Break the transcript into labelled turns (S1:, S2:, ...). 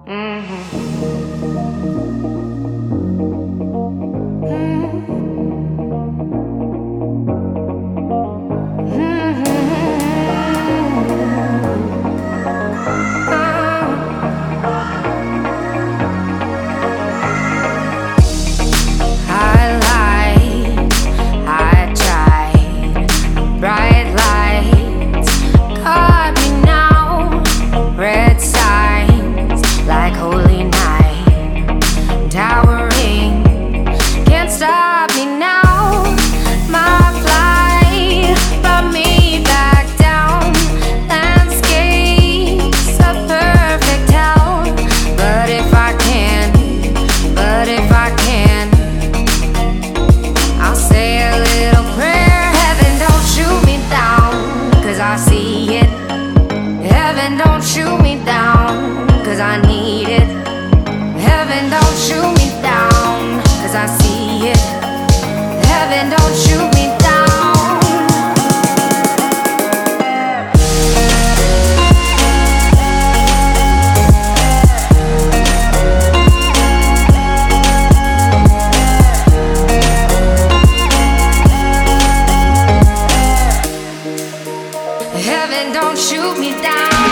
S1: Stop me now, my flight brought me back down. Landscapes a perfect hell, but if I can, I'll say a little prayer. Heaven, don't shoot me down, 'cause I see it. Heaven, don't shoot me down, 'cause I need it. Heaven, don't shoot me down, 'cause I see it. Heaven, don't shoot me down. Heaven, don't shoot me down.